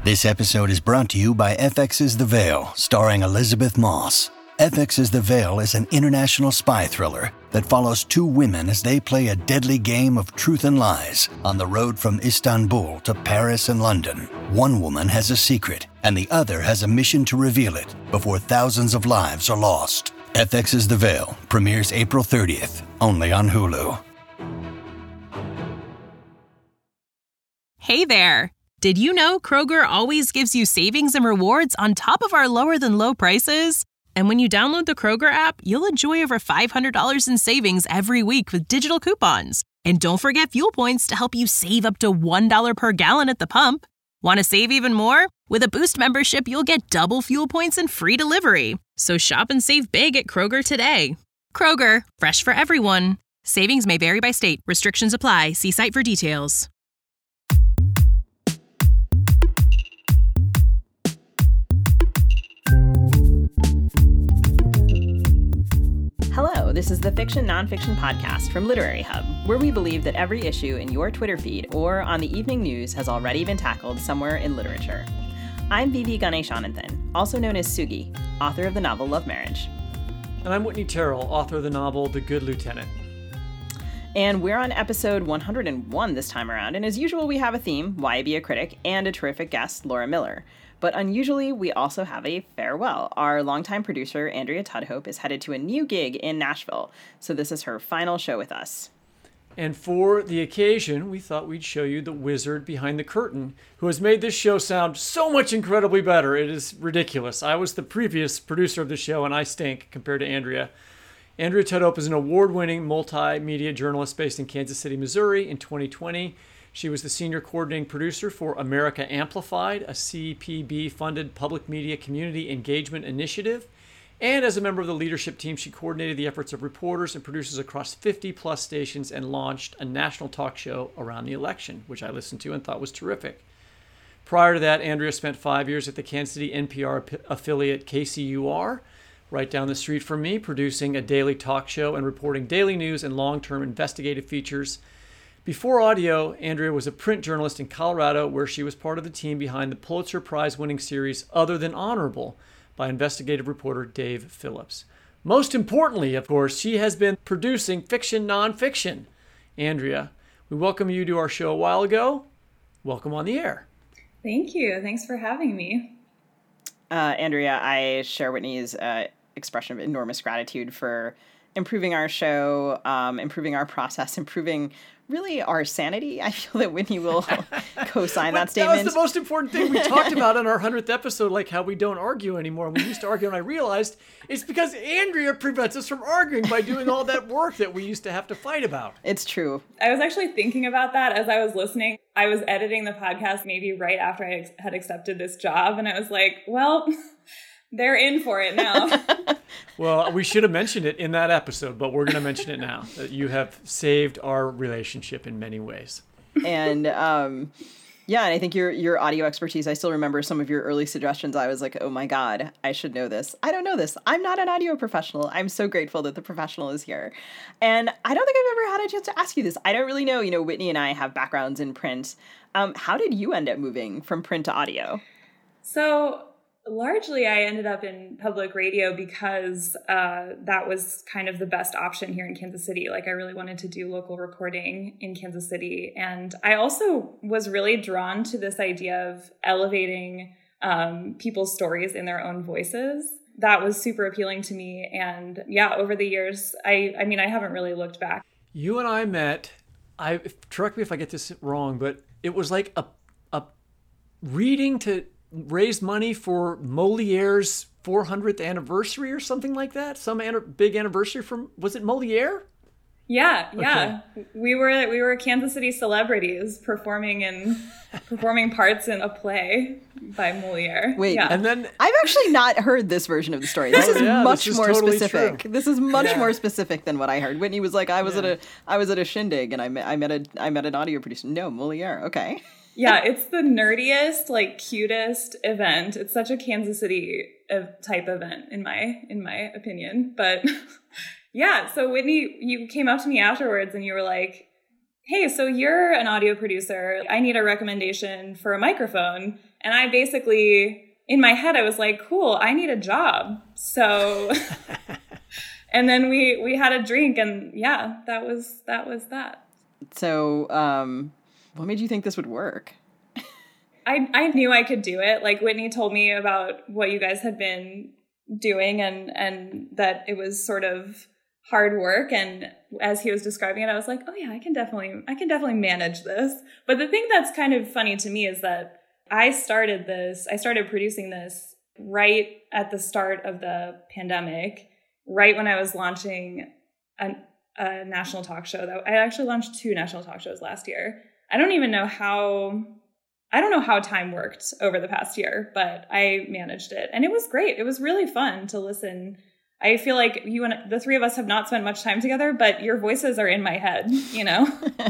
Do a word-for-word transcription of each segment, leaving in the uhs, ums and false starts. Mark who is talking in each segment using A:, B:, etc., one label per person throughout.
A: This episode is brought to you by F X's The Veil, starring Elizabeth Moss. F X's The Veil is an international spy thriller that follows two women as they play a deadly game of truth and lies on the road from Istanbul to Paris and London. One woman has a secret, and the other has a mission to reveal it before thousands of lives are lost. F X's The Veil premieres April thirtieth, only on Hulu.
B: Hey there! Did you know Kroger always gives you savings and rewards on top of our lower-than-low prices? And when you download the Kroger app, you'll enjoy over five hundred dollars in savings every week with digital coupons. And don't forget fuel points to help you save up to one dollar per gallon at the pump. Want to save even more? With a Boost membership, you'll get double fuel points and free delivery. So shop and save big at Kroger today. Kroger, fresh for everyone. Savings may vary by state. Restrictions apply. See site for details.
C: Hello, this is the Fiction Nonfiction Podcast from Literary Hub, where we believe that every issue in your Twitter feed or on the evening news has already been tackled somewhere in literature. I'm Vivi Ganeshananthan, also known as Sugi, author of the novel Love Marriage.
D: And I'm Whitney Terrell, author of the novel The Good Lieutenant.
C: And we're on episode one hundred one this time around, and as usual we have a theme, Why Be a Critic, and a terrific guest, Laura Miller. But unusually, we also have a farewell. Our longtime producer, Andrea Tudhope, is headed to a new gig in Nashville, so this is her final show with us.
D: And for the occasion, we thought we'd show you the wizard behind the curtain, who has made this show sound so much incredibly better. It is ridiculous. I was the previous producer of the show, and I stink compared to Andrea. Andrea Tudhope is an award-winning multimedia journalist based in Kansas City, Missouri. In twenty twenty, she was the senior coordinating producer for America Amplified, a C P B-funded public media community engagement initiative. And as a member of the leadership team, she coordinated the efforts of reporters and producers across fifty plus stations and launched a national talk show around the election, which I listened to and thought was terrific. Prior to that, Andrea spent five years at the Kansas City N P R affiliate K C U R, right down the street from me, producing a daily talk show and reporting daily news and long-term investigative features. Before audio, Andrea was a print journalist in Colorado, where she was part of the team behind the Pulitzer Prize-winning series Other Than Honorable by investigative reporter Dave Phillips. Most importantly, of course, she has been producing fiction nonfiction. Andrea, we welcome you to our show a while ago. Welcome on the air.
E: Thank you. Thanks for having me.
C: Uh, Andrea, I share Whitney's uh, expression of enormous gratitude for improving our show, um, improving our process, improving really our sanity. I feel that Whitney will co-sign that statement.
D: That was the most important thing we talked about in our hundredth episode, like how we don't argue anymore. We used to argue, and I realized it's because Andrea prevents us from arguing by doing all that work that we used to have to fight about.
C: It's true.
E: I was actually thinking about that as I was listening. I was editing the podcast maybe right after I ex- had accepted this job, and I was like, well, they're in for it now.
D: Well, we should have mentioned it in that episode, but we're going to mention it now, that you have saved our relationship in many ways.
C: And um, yeah, and I think your your audio expertise, I still remember some of your early suggestions. I was like, oh my God, I should know this. I don't know this. I'm not an audio professional. I'm so grateful that the professional is here. And I don't think I've ever had a chance to ask you this. I don't really know. You know, Whitney and I have backgrounds in print. Um, how did you end up moving from print to audio?
E: So largely, I ended up in public radio because uh, that was kind of the best option here in Kansas City. Like, I really wanted to do local reporting in Kansas City. And I also was really drawn to this idea of elevating um, people's stories in their own voices. That was super appealing to me. And yeah, over the years, I, I mean, I haven't really looked back.
D: You and I met, I correct me if I get this wrong, but it was like a a reading to raise money for Moliere's four hundredth anniversary or something like that? Some an- big anniversary from, was it Moliere?
E: Yeah, yeah. Okay. We were we were Kansas City celebrities performing in performing parts in a play by Moliere.
C: Wait,
E: yeah.
D: And then
C: I've actually not heard this version of the story. This
D: oh,
C: is
D: yeah,
C: much
D: this is
C: more
D: totally
C: specific.
D: True.
C: This is much
D: yeah.
C: more specific than what I heard. Whitney was like, I was
D: yeah.
C: at a I was at a shindig and I met I met a I met an audio producer. No, Moliere. Okay.
E: Yeah, it's the nerdiest, like cutest event. It's such a Kansas City type event in my in my opinion. But yeah, so Whitney, you came up to me afterwards and you were like, hey, so you're an audio producer. I need a recommendation for a microphone. And I basically, in my head, I was like, cool, I need a job. So, and then we, we had a drink and yeah, that was, that was that.
C: So, um, what made you think this would work?
E: I, I knew I could do it. Like Whitney told me about what you guys had been doing and, and that it was sort of hard work. And as he was describing it, I was like, oh yeah, I can definitely, I can definitely manage this. But the thing that's kind of funny to me is that I started this, I started producing this right at the start of the pandemic, right when I was launching a, a national talk show. That I actually launched two national talk shows last year. I don't even know how, I don't know how time worked over the past year, but I managed it. And it was great. It was really fun to listen. I feel like you and the three of us have not spent much time together, but your voices are in my head, you know?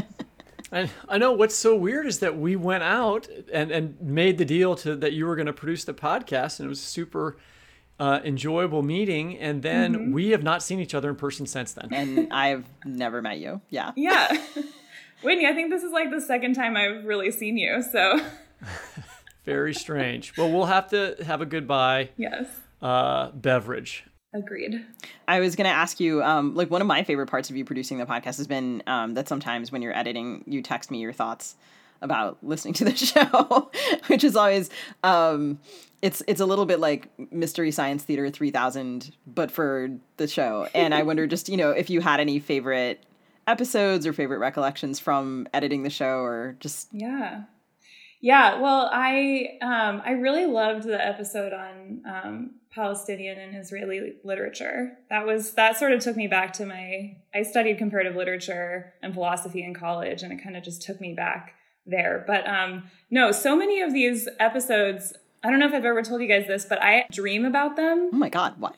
D: And I know what's so weird is that we went out and, and made the deal to that you were going to produce the podcast, and it was a super uh, enjoyable meeting. And then mm-hmm. we have not seen each other in person since then.
C: And I've never met you. Yeah.
E: Yeah. Whitney, I think this is like the second time I've really seen you, so.
D: Very strange. Well, we'll have to have a goodbye
E: yes.
D: uh, beverage.
E: Agreed.
C: I was going to ask you, um, like one of my favorite parts of you producing the podcast has been um, that sometimes when you're editing, you text me your thoughts about listening to the show, which is always, um, it's it's a little bit like Mystery Science Theater three thousand, but for the show. And I wonder just, you know, if you had any favorite episodes or favorite recollections from editing the show or just...
E: Yeah. Yeah. Well, I, um, I really loved the episode on, um, Palestinian and Israeli literature. That was, that sort of took me back to my, I studied comparative literature and philosophy in college, and it kind of just took me back there. But, um, no, so many of these episodes, I don't know if I've ever told you guys this, but I dream about them.
C: Oh my God. What?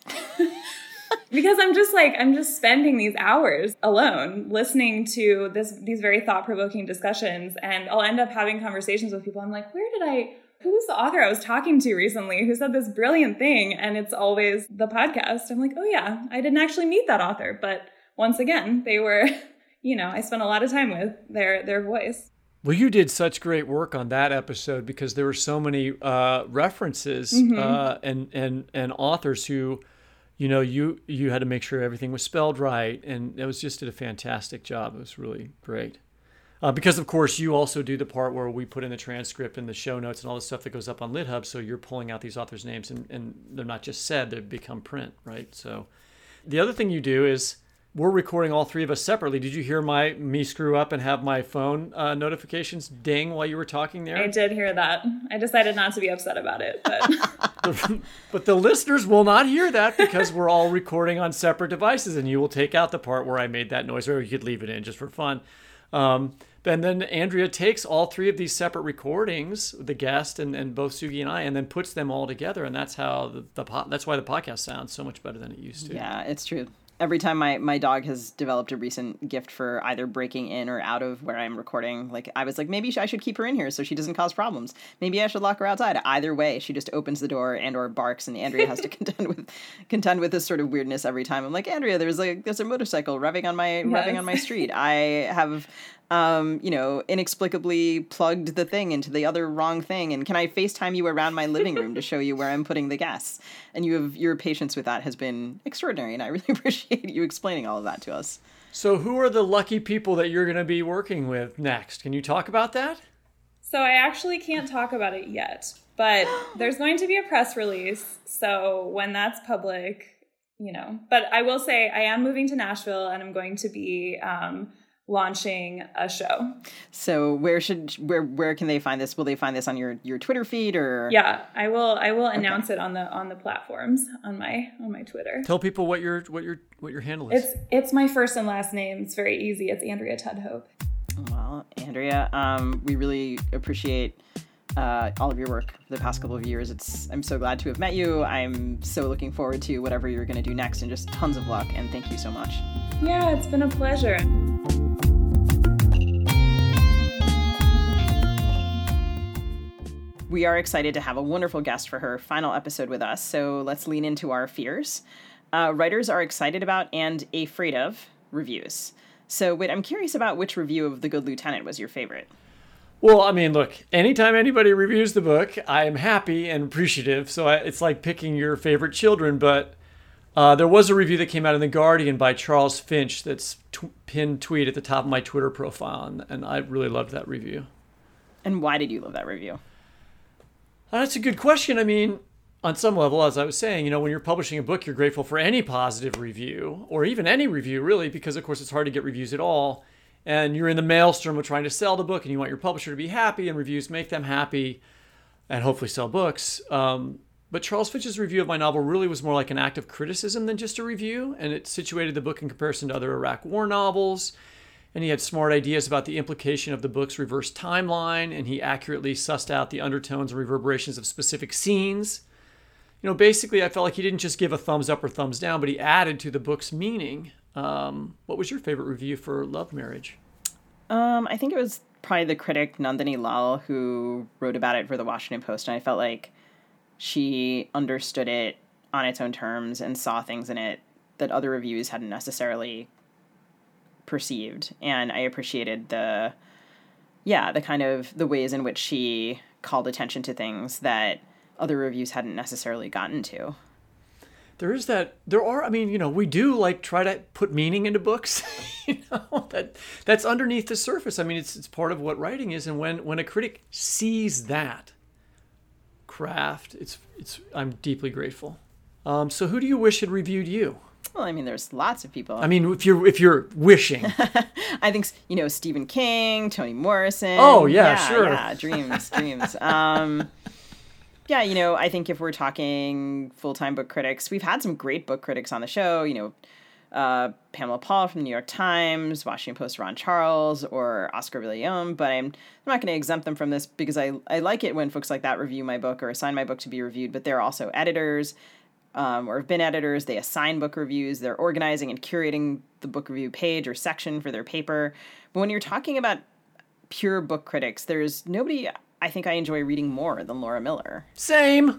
E: Because I'm just like, I'm just spending these hours alone listening to this, these very thought-provoking discussions. And I'll end up having conversations with people. I'm like, where did I, who was the author I was talking to recently who said this brilliant thing? And it's always the podcast. I'm like, oh yeah, I didn't actually meet that author. But once again, they were, you know, I spent a lot of time with their, their voice.
D: Well, you did such great work on that episode because there were so many uh, references mm-hmm. uh, and, and, and authors who, you know, you you had to make sure everything was spelled right, and it was just did a fantastic job. It was really great. Uh, because, of course, you also do the part where we put in the transcript and the show notes and all the stuff that goes up on LitHub, so you're pulling out these authors' names, and, and they're not just said, they become print, right? So the other thing you do is we're recording all three of us separately. Did you hear my me screw up and have my phone uh, notifications ding while you were talking there?
E: I did hear that. I decided not to be upset about it. But,
D: but the listeners will not hear that because we're all recording on separate devices, and you will take out the part where I made that noise, or you could leave it in just for fun. Um, and then Andrea takes all three of these separate recordings, the guest and, and both Sugi and I, and then puts them all together. And that's how the, the po- that's why the podcast sounds so much better than it used to.
C: Yeah, it's true. Every time my, my dog has developed a recent gift for either breaking in or out of where I'm recording, like I was like, maybe I should keep her in here so she doesn't cause problems. Maybe I should lock her outside. Either way, she just opens the door and or barks, and Andrea has to contend with contend with this sort of weirdness every time. I'm like, Andrea, there's like there's a motorcycle revving on my yes. revving on my street. I have um, you know, inexplicably plugged the thing into the other wrong thing. And can I FaceTime you around my living room to show you where I'm putting the guests? And you have your patience with that has been extraordinary. And I really appreciate you explaining all of that to us.
D: So who are the lucky people that you're going to be working with next? Can you talk about that?
E: So I actually can't talk about it yet, but there's going to be a press release. So when that's public, you know, but I will say I am moving to Nashville, and I'm going to be, um, launching a show.
C: So where should where where can they find this? Will they find this on your your Twitter feed or?
E: Yeah, I will I will announce okay. it on the on the platforms on my on my Twitter.
D: Tell people what your what your what your handle is.
E: It's it's my first and last name. It's very easy. It's Andrea Tudhope.
C: Well, Andrea, um, we really appreciate uh, all of your work the past couple of years. It's I'm so glad to have met you. I'm so looking forward to whatever you're going to do next, and just tons of luck. And thank you so much.
E: Yeah, it's been a pleasure.
C: We are excited to have a wonderful guest for her final episode with us, so let's lean into our fears. Uh, writers are excited about and afraid of reviews. So, wait, I'm curious about which review of The Good Lieutenant was your favorite.
D: Well, I mean, look, anytime anybody reviews the book, I am happy and appreciative. So I, it's like picking your favorite children. But uh, there was a review that came out in The Guardian by Charles Finch that's t- pinned tweet at the top of my Twitter profile. And, and I really loved that review.
C: And why did you love that review?
D: Uh, that's a good question. I mean, on some level, as I was saying, you know, when you're publishing a book, you're grateful for any positive review, or even any review, really, because, of course, it's hard to get reviews at all. And you're in the maelstrom of trying to sell the book, and you want your publisher to be happy, and reviews make them happy, and hopefully sell books. Um, but Charles Finch's review of my novel really was more like an act of criticism than just a review, and it situated the book in comparison to other Iraq War novels. And he had smart ideas about the implication of the book's reverse timeline, and he accurately sussed out the undertones and reverberations of specific scenes. You know, basically, I felt like he didn't just give a thumbs up or thumbs down, but he added to the book's meaning. Um, what was your favorite review for Love Marriage?
C: Um, I think it was probably the critic Nandini Lal who wrote about it for the Washington Post, and I felt like she understood it on its own terms and saw things in it that other reviews hadn't necessarily perceived. And I appreciated the, yeah, the kind of the ways in which she called attention to things that other reviews hadn't necessarily gotten to.
D: There is that, there are, I mean, you know, we do like try to put meaning into books, you know, that that's underneath the surface. I mean, it's it's part of what writing is. And when, when a critic sees that craft, it's, it's, I'm deeply grateful. Um, so who do you wish had reviewed you?
C: Well, I mean, there's lots of people.
D: I mean, if you're if you're wishing,
C: I think you know Stephen King, Toni Morrison.
D: Oh yeah, yeah sure.
C: Yeah, dreams, dreams. Um, yeah, you know, I think if we're talking full-time book critics, we've had some great book critics on the show. You know, uh, Pamela Paul from the New York Times, Washington Post Ron Charles, or Oscar Villayom. But I'm I'm not going to exempt them from this because I I like it when folks like that review my book or assign my book to be reviewed. But they're also editors. Um, or have been editors. They assign book reviews. They're organizing and curating the book review page or section for their paper. But when you're talking about pure book critics, there's nobody I think I enjoy reading more than Laura Miller.
D: Same.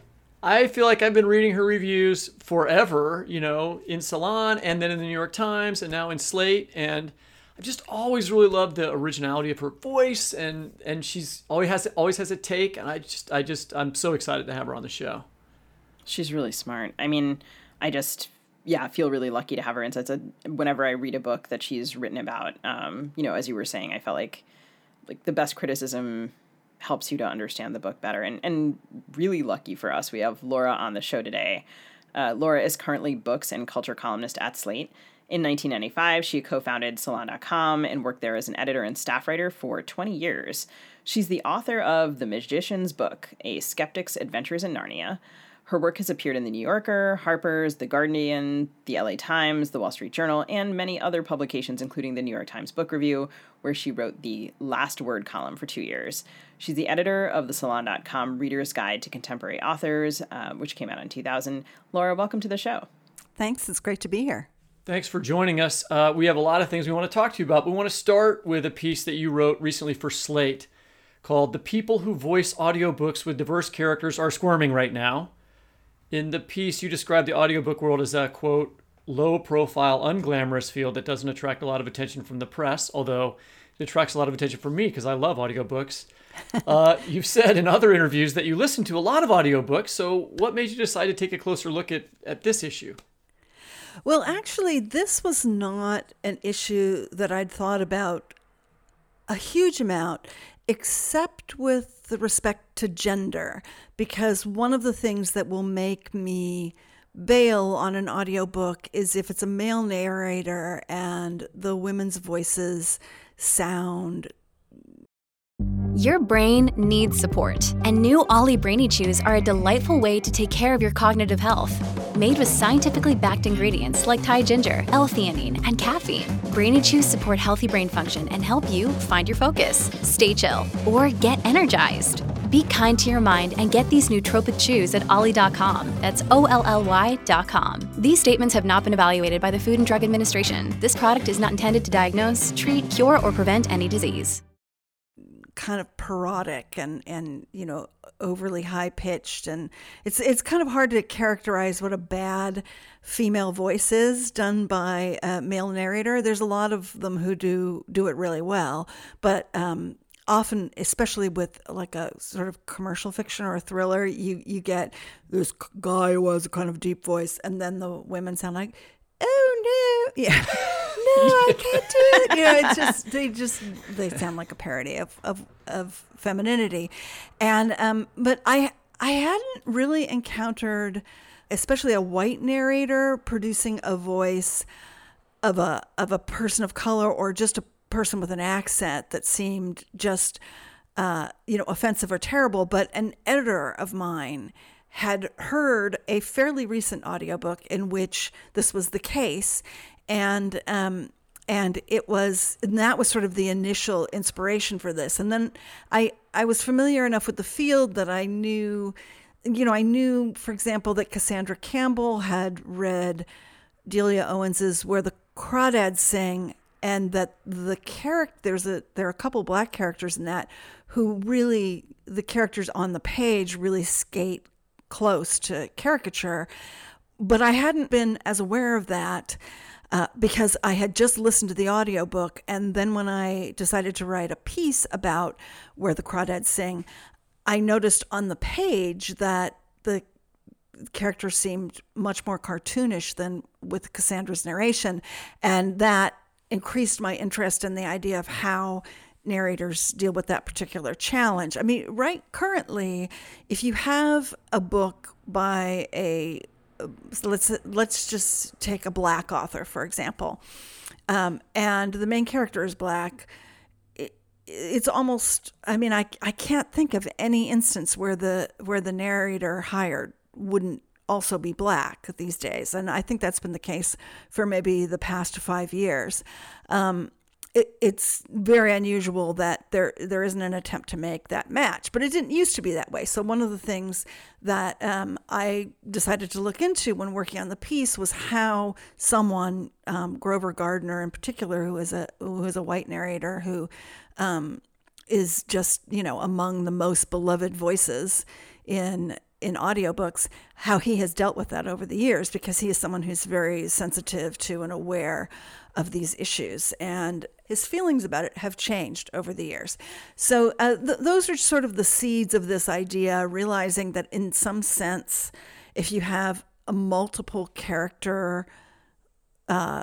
D: I feel like I've been reading her reviews forever, you know, in Salon and then in the New York Times and now in Slate. And I've just always really loved the originality of her voice. And, and she's always has, always has a take. And I just, I just, I'm so excited to have her on the show.
C: She's really smart. I mean, I just, yeah, feel really lucky to have her insights. Whenever I read a book that she's written about, um, you know, as you were saying, I felt like like the best criticism helps you to understand the book better. And, and really lucky for us, we have Laura on the show today. Uh, Laura is currently books and culture columnist at Slate. In nineteen ninety-five, she co-founded Salon dot com and worked there as an editor and staff writer for twenty years. She's the author of The Magician's Book, A Skeptic's Adventures in Narnia. Her work has appeared in The New Yorker, Harper's, The Guardian, The L A Times, The Wall Street Journal, and many other publications, including the New York Times Book Review, where she wrote the Last Word column for two years. She's the editor of the Salon dot com Reader's Guide to Contemporary Authors, uh, which came out in two thousand. Laura, welcome to the show.
F: Thanks. It's great to be here.
D: Thanks for joining us. Uh, we have a lot of things we want to talk to you about. We want to start with a piece that you wrote recently for Slate called The People Who Voice Audiobooks with Diverse Characters Are Squirming Right Now. In the piece, you describe the audiobook world as a, quote, low-profile, unglamorous field that doesn't attract a lot of attention from the press, although it attracts a lot of attention from me because I love audiobooks. Uh, you've said in other interviews that you listen to a lot of audiobooks, so what made you decide to take a closer look at, at this issue?
F: Well, actually, this was not an issue that I'd thought about a huge amount, except with the respect to gender, because one of the things that will make me bail on an audiobook is if it's a male narrator and the women's voices sound.
G: Your brain needs support, and new Ollie Brainy Chews are a delightful way to take care of your cognitive health. Made with scientifically backed ingredients like Thai ginger, L-theanine, and caffeine, Brainy Chews support healthy brain function and help you find your focus, stay chill, or get energized. Be kind to your mind and get these nootropic chews at ollie dot com. That's O L L Y dot com. These statements have not been evaluated by the Food and Drug Administration. This product is not intended to diagnose, treat, cure, or prevent any disease.
F: kind of parodic and, and you know, overly high pitched, and it's it's kind of hard to characterize what a bad female voice is done by a male narrator. There's a lot of them who do do it really well, but um, often, especially with like a sort of commercial fiction or a thriller, you you get this guy who has a kind of deep voice, and then the women sound like, oh no, yeah. No, I can't do it. You know, it's just they just they sound like a parody of of, of femininity, and um, but I I hadn't really encountered, especially a white narrator producing a voice of a of a person of color or just a person with an accent that seemed just uh, you know offensive or terrible. But an editor of mine had heard a fairly recent audiobook in which this was the case. And um, and it was, and that was sort of the initial inspiration for this. And then I I was familiar enough with the field that I knew, you know, I knew, for example, that Cassandra Campbell had read Delia Owens's Where the Crawdads Sing, and that the character there's a there are a couple black characters in that who really, the characters on the page really skate close to caricature. But I hadn't been as aware of that. Uh, because I had just listened to the audiobook, and then when I decided to write a piece about Where the Crawdads Sing, I noticed on the page that the characters seemed much more cartoonish than with Cassandra's narration, and that increased my interest in the idea of how narrators deal with that particular challenge. I mean, right currently, if you have a book by a So let's let's just take a black author, for example, um, and the main character is black. It, it's almost, I mean, I I can't think of any instance where the where the narrator hired wouldn't also be black these days, and I think that's been the case for maybe the past five years. Um, It, it's very unusual that there there isn't an attempt to make that match, but it didn't used to be that way. So one of the things that um, I decided to look into when working on the piece was how someone, um, Grover Gardner in particular, who is a who is a white narrator who um, is just you know among the most beloved voices in in audiobooks, how he has dealt with that over the years, because he is someone who's very sensitive to and aware of these issues, and his feelings about it have changed over the years. So uh, th- those are sort of the seeds of this idea, realizing that in some sense, if you have a multiple character uh,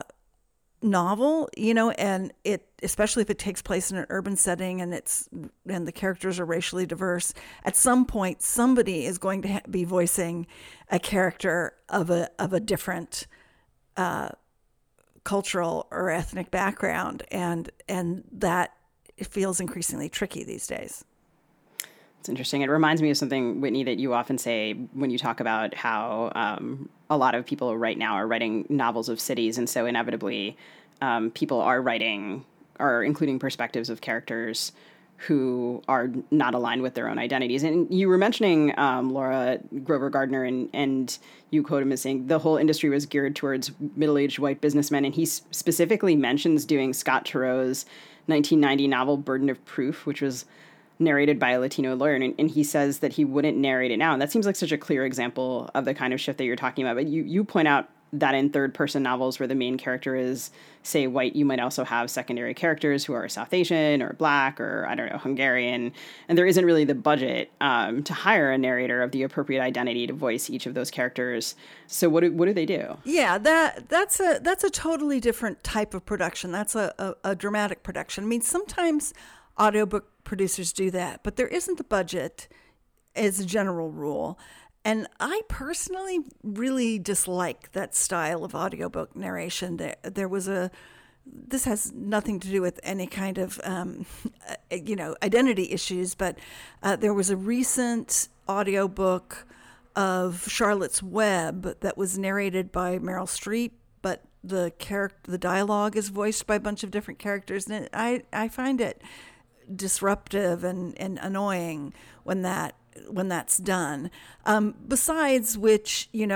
F: novel, you know, and it, especially if it takes place in an urban setting and it's, and the characters are racially diverse, at some point, somebody is going to ha- be voicing a character of a, of a different, uh, cultural or ethnic background, and and that it feels increasingly tricky these days.
C: It's interesting. It reminds me of something, Whitney, that you often say when you talk about how um, a lot of people right now are writing novels of cities, and so inevitably um, people are writing or including perspectives of characters who are not aligned with their own identities. And you were mentioning, um, Laura, Grover Gardner, and, and you quote him as saying the whole industry was geared towards middle-aged white businessmen. And he specifically mentions doing Scott Turow's nineteen ninety novel Burden of Proof, which was narrated by a Latino lawyer. And, and he says that he wouldn't narrate it now. And that seems like such a clear example of the kind of shift that you're talking about. But you, you point out that in third-person novels where the main character is, say, white, you might also have secondary characters who are South Asian or Black or, I don't know, Hungarian. And there isn't really the budget um, to hire a narrator of the appropriate identity to voice each of those characters. So what do, what do they do?
F: Yeah, that that's a that's a totally different type of production. That's a, a, a dramatic production. I mean, sometimes audiobook producers do that, but there isn't the budget as a general rule. And I personally really dislike that style of audiobook narration. There, there was a, this has nothing to do with any kind of, um, you know, identity issues, but uh, there was a recent audiobook of Charlotte's Web that was narrated by Meryl Streep, but the character, the dialogue is voiced by a bunch of different characters. And it, I, I find it disruptive and, and annoying when that when that's done. Um, besides which, you know,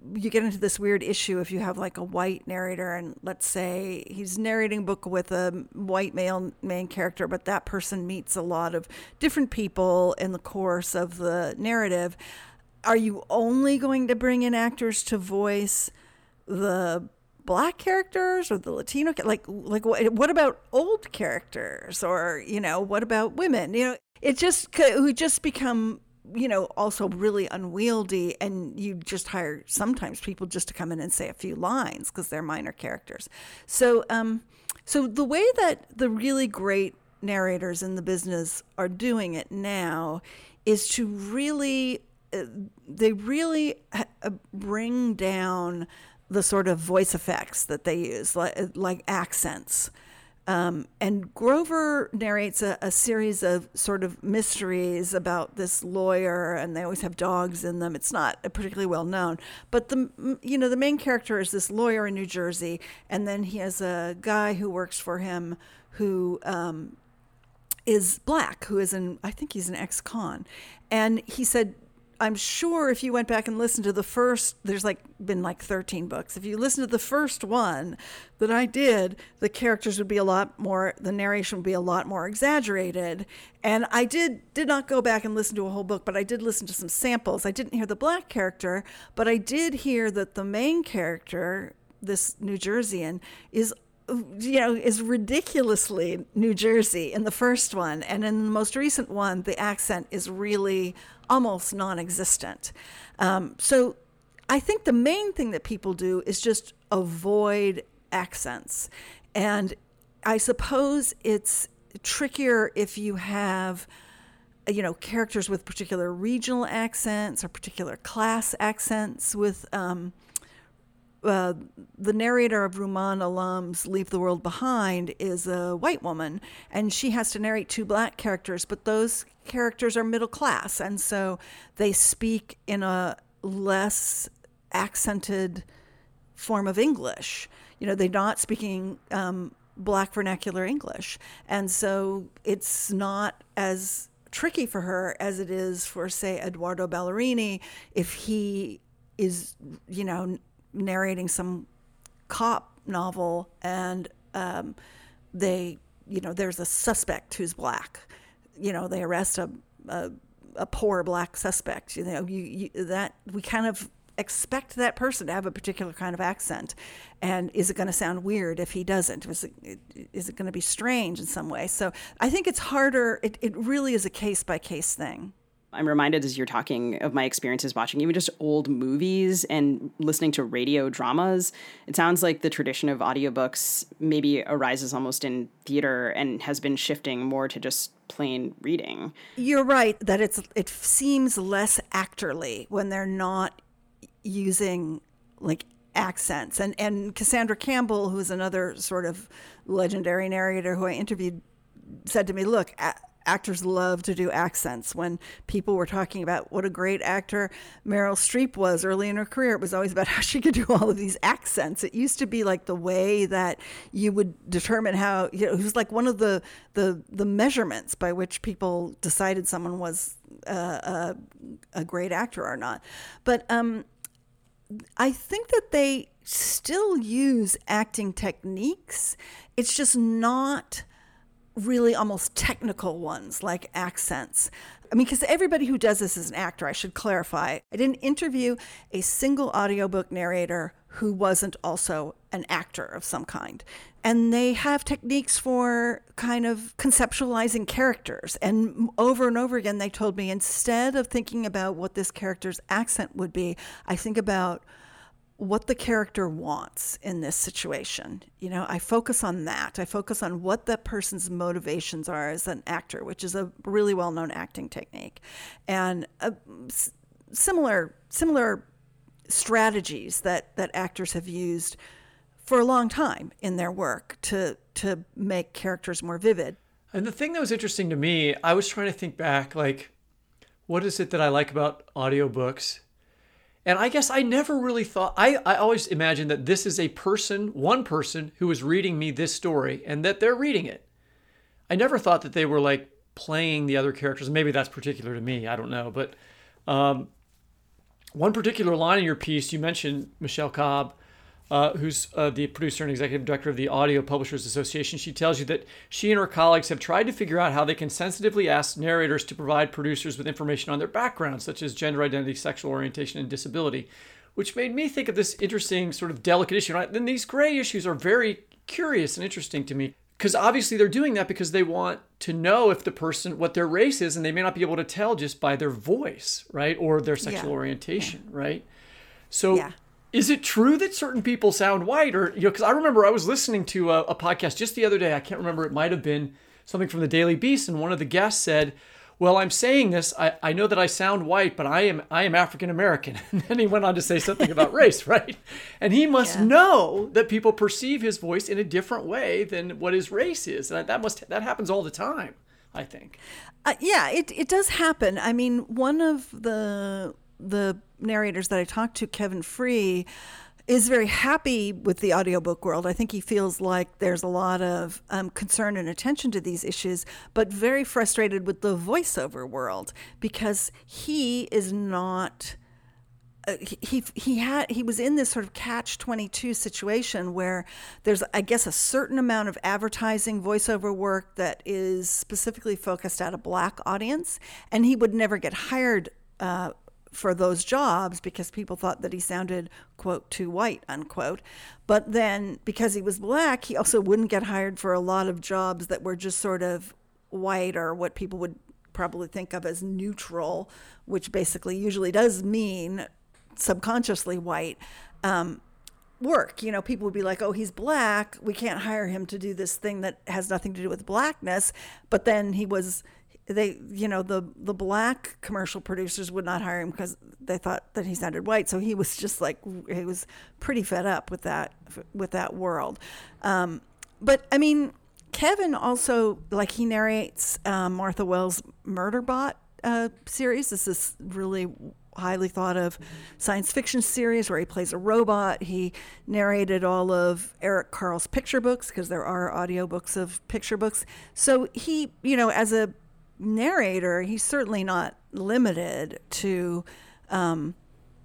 F: you get into this weird issue if you have like a white narrator, and let's say he's narrating a book with a white male main character, but that person meets a lot of different people in the course of the narrative. Are you only going to bring in actors to voice the Black characters or the Latino, like like what, what about old characters, or you know, what about women? You know, it just who just become, you know, also really unwieldy, and you just hire sometimes people just to come in and say a few lines because they're minor characters. So um so the way that the really great narrators in the business are doing it now is to really uh, they really uh, bring down the sort of voice effects that they use, like, like accents. Um, and Grover narrates a, a series of sort of mysteries about this lawyer, and they always have dogs in them. It's not particularly well known, but the you know the main character is this lawyer in New Jersey, and then he has a guy who works for him who um, is Black, who is an I think he's an ex-con, and he said, I'm sure if you went back and listened to the first, there's like been like thirteen books. If you listen to the first one that I did, the characters would be a lot more, the narration would be a lot more exaggerated. And I did did not go back and listen to a whole book, but I did listen to some samples. I didn't hear the Black character, but I did hear that the main character, this New Jerseyan, is you know, is ridiculously New Jersey in the first one. And in the most recent one, the accent is really almost non-existent. Um, so I think the main thing that people do is just avoid accents. And I suppose it's trickier if you have, you know, characters with particular regional accents or particular class accents with, um, Uh, the narrator of Rumaan Alam's Leave the World Behind is a white woman, and she has to narrate two Black characters, but those characters are middle class, and so they speak in a less accented form of English. You know, they're not speaking um, Black vernacular English, and so it's not as tricky for her as it is for, say, Eduardo Ballerini if he is, you know, narrating some cop novel, and um, they, you know, there's a suspect who's Black. You know, they arrest a a, a poor Black suspect. You know, you, you that we kind of expect that person to have a particular kind of accent, and is it going to sound weird if he doesn't? Is it, is it going to be strange in some way? So I think it's harder. It it really is a case by case thing.
C: I'm reminded as you're talking of my experiences watching even just old movies and listening to radio dramas. It sounds like the tradition of audiobooks maybe arises almost in theater and has been shifting more to just plain reading.
F: You're right that it's it seems less actorly when they're not using like accents. And and Cassandra Campbell, who is another sort of legendary narrator who I interviewed, said to me, look, a- actors love to do accents. When people were talking about what a great actor Meryl Streep was early in her career, it was always about how she could do all of these accents. It used to be like the way that you would determine how, you know, it was like one of the the, the measurements by which people decided someone was uh, a, a great actor or not. But um, I think that they still use acting techniques. It's just not really almost technical ones like accents. I mean, because everybody who does this is an actor, I should clarify. I didn't interview a single audiobook narrator who wasn't also an actor of some kind. And they have techniques for kind of conceptualizing characters. And over and over again, they told me, instead of thinking about what this character's accent would be, I think about what the character wants in this situation. You know, I focus on that. I focus on what that person's motivations are as an actor, which is a really well-known acting technique. And uh, s- similar similar strategies that, that actors have used for a long time in their work to to make characters more vivid.
D: And the thing that was interesting to me, I was trying to think back, like, what is it that I like about audiobooks? And I guess I never really thought, I, I always imagined that this is a person, one person who is reading me this story and that they're reading it. I never thought that they were like playing the other characters. Maybe that's particular to me. I don't know. But um, one particular line in your piece, you mentioned Michelle Cobb, uh, who's uh, the producer and executive director of the Audio Publishers Association. She tells you that she and her colleagues have tried to figure out how they can sensitively ask narrators to provide producers with information on their background, such as gender identity, sexual orientation, and disability, which made me think of this interesting sort of delicate issue. And then these gray issues are very curious and interesting to me, because obviously they're doing that because they want to know if the person, what their race is, and they may not be able to tell just by their voice, right? Or their sexual yeah. orientation, yeah. right? So yeah. is it true that certain people sound white? Or, you know, because I remember I was listening to a, a podcast just the other day. I can't remember. It might have been something from the Daily Beast. And one of the guests said, well, I'm saying this, I, I know that I sound white, but I am I am African American. And then he went on to say something about race, right? And he must yeah. know that people perceive his voice in a different way than what his race is. And that must that happens all the time, I think.
F: Uh, yeah, it, it does happen. I mean, one of the the narrators that I talked to, Kevin Free, is very happy with the audiobook world. I think he feels like there's a lot of um, concern and attention to these issues, but very frustrated with the voiceover world because he is not. Uh, he he had he was in this sort of catch twenty-two situation where there's, I guess, a certain amount of advertising voiceover work that is specifically focused at a Black audience, and he would never get hired Uh, for those jobs because people thought that he sounded, quote, too white, unquote. But then because he was Black, he also wouldn't get hired for a lot of jobs that were just sort of white or what people would probably think of as neutral, which basically usually does mean subconsciously white um, work. You know, people would be like, oh, he's Black, we can't hire him to do this thing that has nothing to do with Blackness. But then he was... They, you know, the the Black commercial producers would not hire him because they thought that he sounded white. So he was just like, he was pretty fed up with that, with that world. Um, but I mean, Kevin also, like, he narrates um, Martha Wells' Murderbot uh, series. This is really highly thought of science fiction series where he plays a robot. He narrated all of Eric Carle's picture books because there are audiobooks of picture books. So he, you know, as a narrator, he's certainly not limited to, um,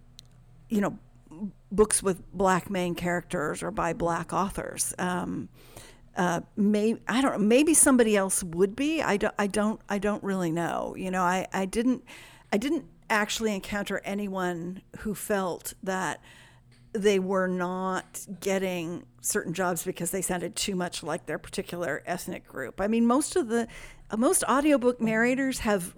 F: you know, books with Black main characters or by Black authors. Um, uh, may I don't know. Maybe somebody else would be. I don't. I don't. I don't really know. You know, I, I didn't. I didn't actually encounter anyone who felt that they were not getting certain jobs because they sounded too much like their particular ethnic group. I mean, most of the most audiobook narrators have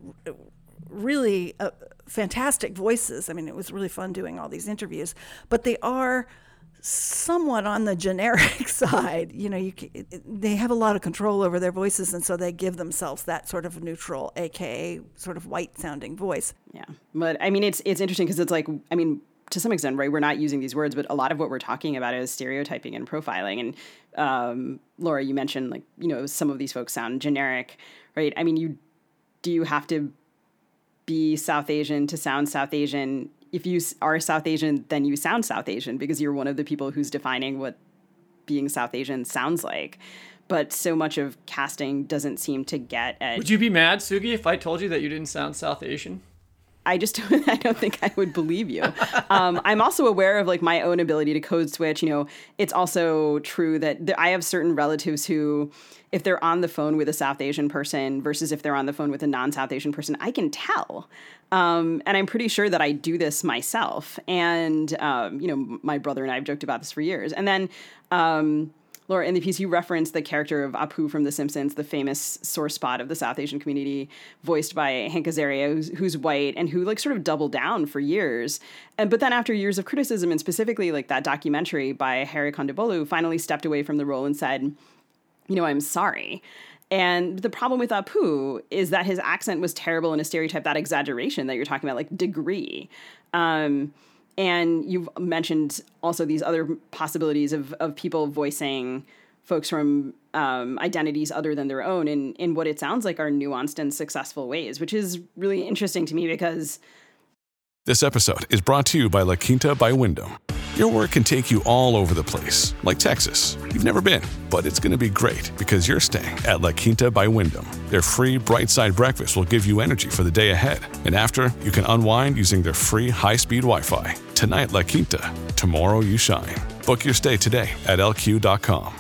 F: really uh, fantastic voices. I mean, it was really fun doing all these interviews, but they are somewhat on the generic side. You know, you they have a lot of control over their voices, and so they give themselves that sort of neutral, aka sort of white-sounding voice.
C: Yeah, but I mean, it's it's interesting because it's like, I mean, to some extent, right, we're not using these words, but a lot of what we're talking about is stereotyping and profiling. And um, Laura, you mentioned, like, you know, some of these folks sound generic, right? I mean, you do you have to be South Asian to sound South Asian? If you are South Asian, then you sound South Asian because you're one of the people who's defining what being South Asian sounds like. But so much of casting doesn't seem to get at...
D: Would you be mad, Sugi, if I told you that you didn't sound South Asian?
C: I just don't, I don't think I would believe you. Um, I'm also aware of, like, my own ability to code switch. You know, it's also true that th- I have certain relatives who, if they're on the phone with a South Asian person versus if they're on the phone with a non-South Asian person, I can tell. Um, and I'm pretty sure that I do this myself. And, um, you know, my brother and I have joked about this for years. And then, um, Laura, in the piece, you referenced the character of Apu from The Simpsons, the famous sore spot of the South Asian community, voiced by Hank Azaria, who's, who's white and who, like, sort of doubled down for years. And but then after years of criticism, and specifically, like, that documentary by Harry Kondabolu, finally stepped away from the role and said, you know, I'm sorry. And the problem with Apu is that his accent was terrible and a stereotype, that exaggeration that you're talking about, like, degree. Um And you've mentioned also these other possibilities of, of people voicing folks from um, identities other than their own in, in what it sounds like are nuanced and successful ways, which is really interesting to me because...
H: This episode is brought to you by La Quinta by Wyndham. Your work can take you all over the place, like Texas. You've never been, but it's going to be great because you're staying at La Quinta by Wyndham. Their free Bright Side breakfast will give you energy for the day ahead. And after, you can unwind using their free high-speed Wi-Fi. Tonight, La Quinta. Tomorrow, you shine. Book your stay today at L Q dot com.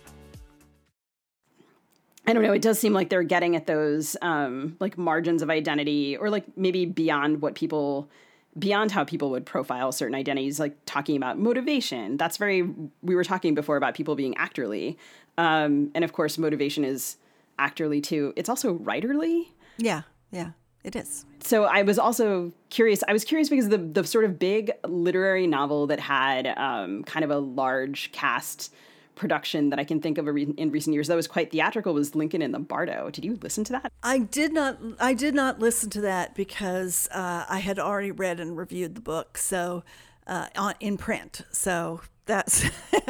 C: I don't know. It does seem like they're getting at those um, like margins of identity, or like maybe beyond what people... beyond how people would profile certain identities, like talking about motivation. That's very, we were talking before about people being actorly. Um, and of course, motivation is actorly too. It's also writerly.
F: Yeah, yeah, it is.
C: So I was also curious. I was curious because the, the sort of big literary novel that had um, kind of a large cast production that I can think of in recent years that was quite theatrical was Lincoln in the Bardo. Did you listen to that?
F: I did not. I did not listen to that because uh, I had already read and reviewed the book, so uh, on in print. So that's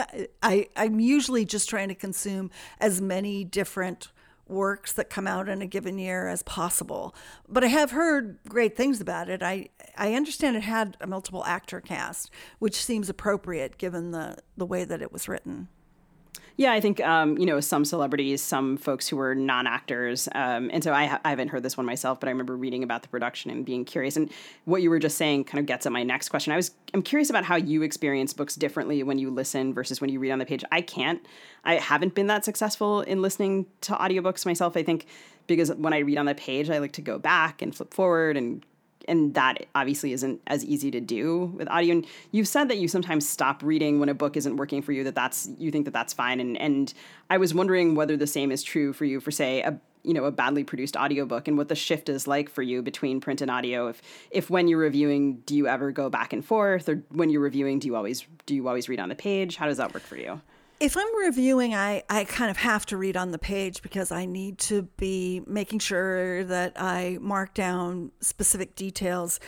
F: I. I'm usually just trying to consume as many different works that come out in a given year as possible. But I have heard great things about it. I I understand it had a multiple actor cast, which seems appropriate given the the way that it was written.
C: Yeah, I think, um, you know, some celebrities, some folks who were non-actors. Um, and so I, ha- I haven't heard this one myself, but I remember reading about the production and being curious. And what you were just saying kind of gets at my next question. I was, I'm curious about how you experience books differently when you listen versus when you read on the page. I can't, I haven't been that successful in listening to audiobooks myself, I think, because when I read on the page, I like to go back and flip forward, and And that obviously isn't as easy to do with audio. And you've said that you sometimes stop reading when a book isn't working for you, that that's, you think that that's fine. And, and I was wondering whether the same is true for you for, say, a, you know, a badly produced audiobook, and what the shift is like for you between print and audio. If, if when you're reviewing, do you ever go back and forth, or when you're reviewing, do you always, do you always read on the page? How does that work for you?
F: If I'm reviewing, I, I kind of have to read on the page because I need to be making sure that I mark down specific details.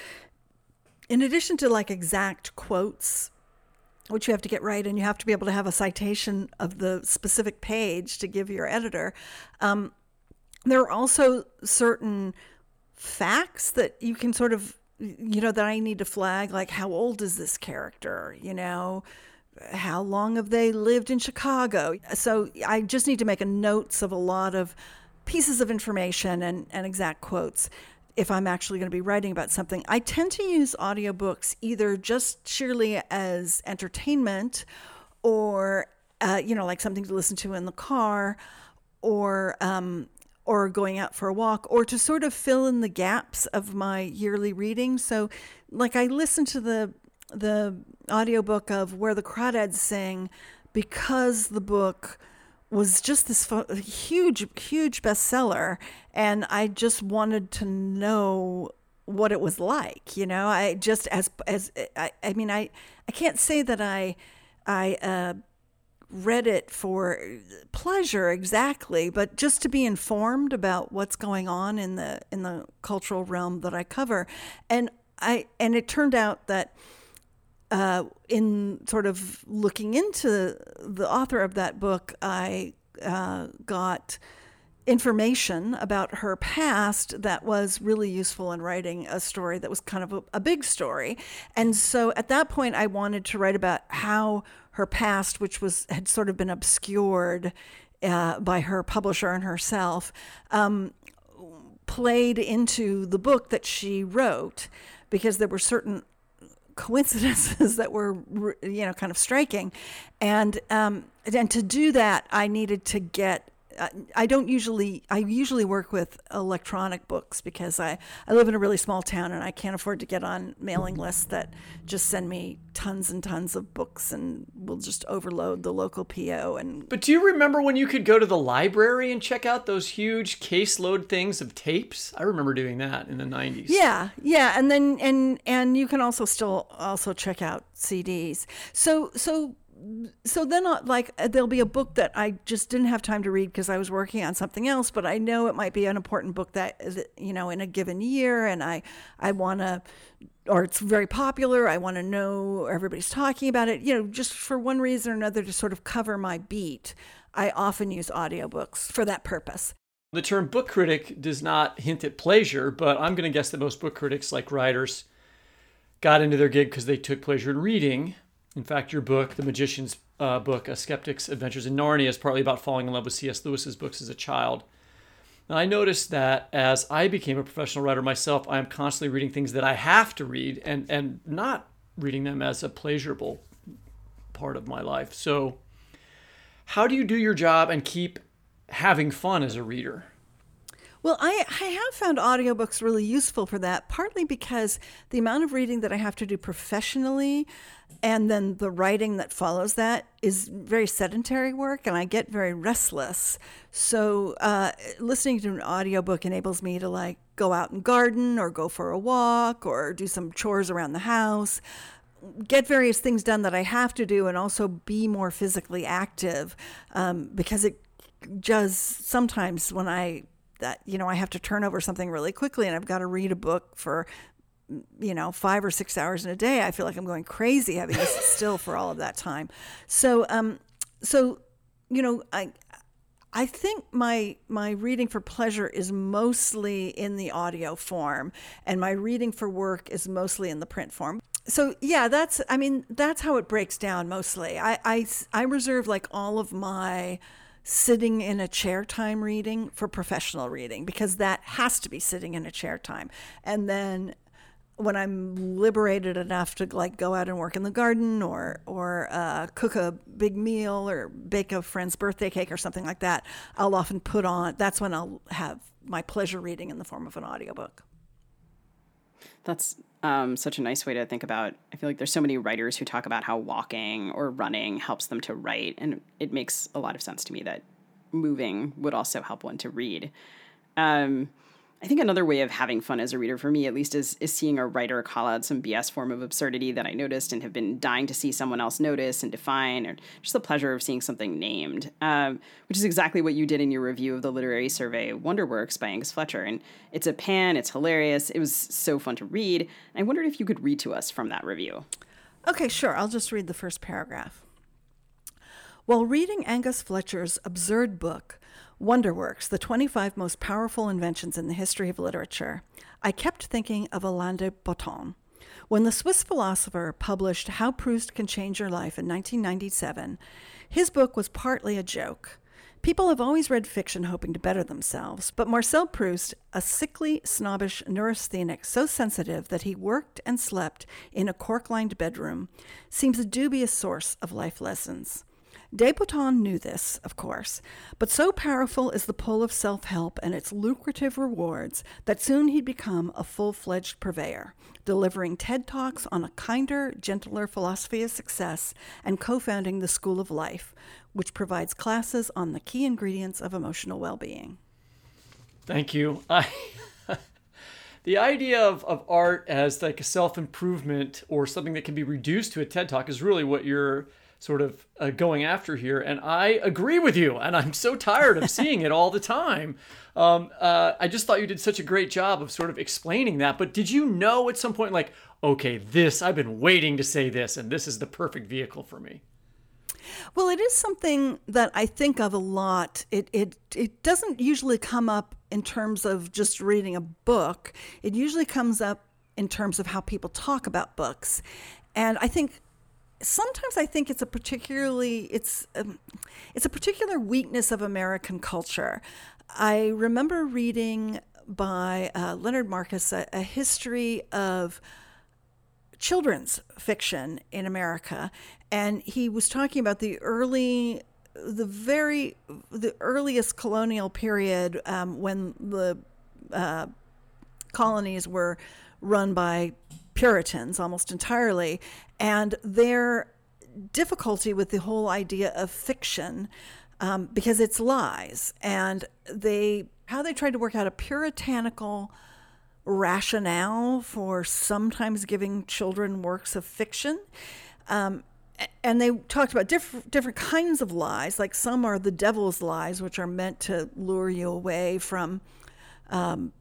F: In addition to like exact quotes, which you have to get right, and you have to be able to have a citation of the specific page to give your editor, um, there are also certain facts that you can sort of, you know, that I need to flag, like how old is this character, you know, how long have they lived in Chicago? So I just need to make a notes of a lot of pieces of information and, and exact quotes if I'm actually going to be writing about something. I tend to use audiobooks either just sheerly as entertainment, or, uh, you know, like something to listen to in the car, or um, or going out for a walk, or to sort of fill in the gaps of my yearly reading. So like I listen to the the audiobook of Where the Crawdads Sing because the book was just this fo- huge, huge bestseller, and I just wanted to know what it was like. You know, I just as as I, I mean, I I can't say that I I uh, read it for pleasure exactly, but just to be informed about what's going on in the in the cultural realm that I cover, and I and it turned out that. Uh, in sort of looking into the author of that book, I uh, got information about her past that was really useful in writing a story that was kind of a, a big story. And so at that point, I wanted to write about how her past, which was had sort of been obscured uh, by her publisher and herself, um, played into the book that she wrote, because there were certain coincidences that were, you know, kind of striking. And um, and to do that, I needed to get, uh, I don't usually, I usually work with electronic books because I, I live in a really small town and I can't afford to get on mailing lists that just send me tons and tons of books and will just overload the local P O. And
D: But do you remember when you could go to the library and check out those huge caseload things of tapes? I remember doing that in the nineties.
F: Yeah, yeah, and then and and you can also still also check out C Ds. So so so then uh, like there'll be a book that I just didn't have time to read because I was working on something else, but I know it might be an important book that, you know, in a given year, and I I want to, or it's very popular, I want to know everybody's talking about it, you know, just for one reason or another to sort of cover my beat. I often use audiobooks for that purpose.
D: The term book critic does not hint at pleasure, but I'm going to guess that most book critics, like writers, got into their gig because they took pleasure in reading. In fact, your book, The Magician's uh, book, A Skeptic's Adventures in Narnia, is partly about falling in love with C S. Lewis's books as a child. And I noticed that as I became a professional writer myself, I am constantly reading things that I have to read and, and not reading them as a pleasurable part of my life. So how do you do your job and keep having fun as a reader?
F: Well, I, I have found audiobooks really useful for that, partly because the amount of reading that I have to do professionally and then the writing that follows that is very sedentary work, and I get very restless. So uh, listening to an audiobook enables me to like go out and garden or go for a walk or do some chores around the house, get various things done that I have to do, and also be more physically active um, because it does sometimes when I that, you know, I have to turn over something really quickly and I've got to read a book for, you know, five or six hours in a day. I feel like I'm going crazy having to sit still for all of that time. So, um, so, you know, I, I think my, my reading for pleasure is mostly in the audio form, and my reading for work is mostly in the print form. So yeah, that's, I mean, that's how it breaks down mostly. I, I, I reserve like all of my sitting in a chair time reading for professional reading, because that has to be sitting in a chair time. And then when I'm liberated enough to like go out and work in the garden or or uh, cook a big meal or bake a friend's birthday cake or something like that, I'll often put on, that's when I'll have my pleasure reading in the form of an audiobook.
I: That's um, such a nice way to think about. I feel like there's so many writers who talk about how walking or running helps them to write, and it makes a lot of sense to me that moving would also help one to read. Um, I think another way of having fun as a reader, for me at least, is is seeing a writer call out some B S form of absurdity that I noticed and have been dying to see someone else notice and define, or just the pleasure of seeing something named, um, which is exactly what you did in your review of the literary survey Wonderworks by Angus Fletcher. And it's a pan, it's hilarious, it was so fun to read. I wondered if you could read to us from that review.
F: Okay, sure. I'll just read the first paragraph. While reading Angus Fletcher's absurd book, Wonderworks, the twenty-five most powerful inventions in the history of literature, I kept thinking of Alain de Botton. When the Swiss philosopher published How Proust Can Change Your Life in nineteen ninety-seven, his book was partly a joke. People have always read fiction hoping to better themselves, but Marcel Proust, a sickly, snobbish neurasthenic so sensitive that he worked and slept in a cork-lined bedroom, seems a dubious source of life lessons. De Botton knew this, of course, but so powerful is the pull of self-help and its lucrative rewards that soon he'd become a full-fledged purveyor, delivering TED Talks on a kinder, gentler philosophy of success and co-founding the School of Life, which provides classes on the key ingredients of emotional well-being.
D: Thank you. I, the idea of, of art as like a self-improvement or something that can be reduced to a TED Talk is really what you're sort of uh, going after here. And I agree with you. And I'm so tired of seeing it all the time. Um, uh, I just thought you did such a great job of sort of explaining that. But did you know at some point, like, okay, this, I've been waiting to say this, and this is the perfect vehicle for me?
F: Well, it is something that I think of a lot. It it it doesn't usually come up in terms of just reading a book. It usually comes up in terms of how people talk about books. And I think sometimes I think it's a particularly it's um, it's a particular weakness of American culture. I remember reading by uh, Leonard Marcus a, a history of children's fiction in America, and he was talking about the early, the very, the earliest colonial period um, when the uh, colonies were run by Puritans almost entirely, and their difficulty with the whole idea of fiction um, because it's lies, and they how they tried to work out a puritanical rationale for sometimes giving children works of fiction. Um, and they talked about diff- different kinds of lies, like some are the devil's lies, which are meant to lure you away from um,